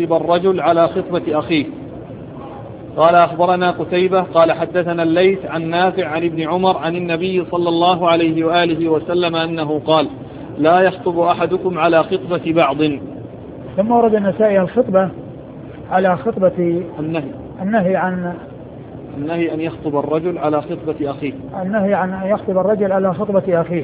يخطب الرجل على خطبة أخيه. قال أخبرنا قتيبة قال حدثنا الليث عن نافع عن ابن عمر عن النبي صلى الله عليه وآله وسلم أنه قال لا يخطب أحدكم على خطبة بعض. ثم ورد النسائي الخطبة على خطبة النهي أن يخطب الرجل على خطبة أخيه. النهي عن أن يخطب الرجل على خطبة أخيه.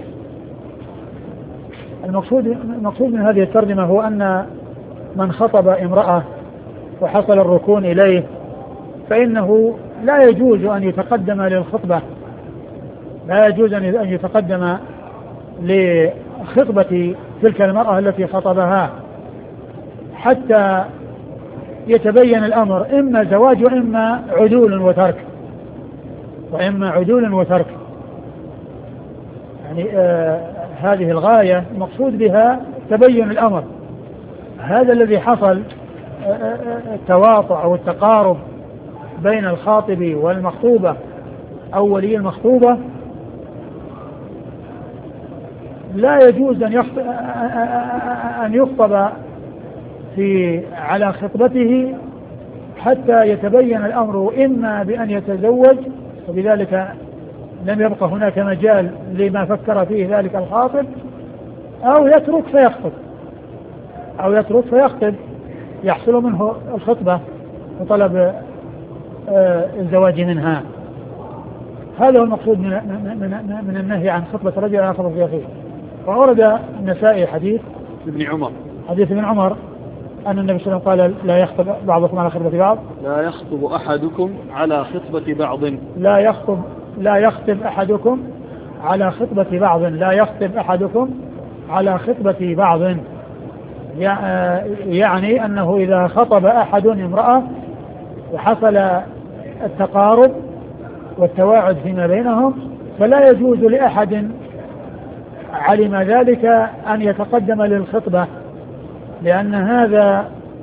المقصود من هذه الترجمة هو أن من خطب امرأة وحصل الركون إليه فإنه لا يجوز أن يتقدم للخطبة، لا يجوز أن يتقدم لخطبة تلك المرأة التي خطبها حتى يتبين الأمر، إما زواج وإما عدول وترك. يعني هذه الغاية المقصود بها تبين الأمر. هذا الذي حصل التواطؤ أو التقارب بين الخاطب والمخطوبة أو ولي المخطوبة لا يجوز أن يخطب على خطبته حتى يتبين الأمر، إما بأن يتزوج وبذلك لم يبقى هناك مجال لما فكر فيه ذلك الخاطب، أو يترك فيخطب يحصل منه الخطبة وطلب الزواج منها. هذا هو المقصود من النهي عن خطبة الرجل على خطبة أخيه. وورد النسائي حديث ابن عمر أن النبي صلى الله عليه وسلم قال لا يخطب بعضكم على خطبة بعض، لا يخطب أحدكم على خطبة بعض، لا يخطب أحدكم على خطبة بعض. يعني أنه إذا خطب أحد امرأة وحصل التقارب والتواعد فيما بينهم فلا يجوز لأحد علم ذلك أن يتقدم للخطبة، لأن هذا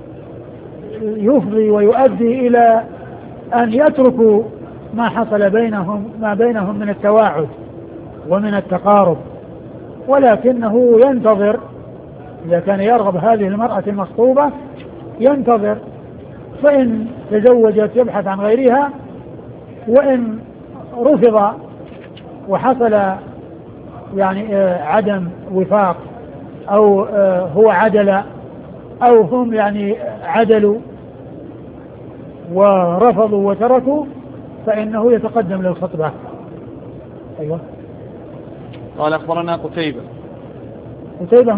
يفضي ويؤدي إلى أن يتركوا ما حصل بينهم من التواعد ومن التقارب، ولكنه ينتظر إذا كان يرغب هذه المرأة المخطوبة ينتظر، فإن تزوجت يبحث عن غيرها، وإن رفض وحصل يعني عدم وفاق أو هو عدل أو هم يعني عدلوا ورفضوا وتركوا فإنه يتقدم للخطبة. أيوة. قال أخبرنا قتيبة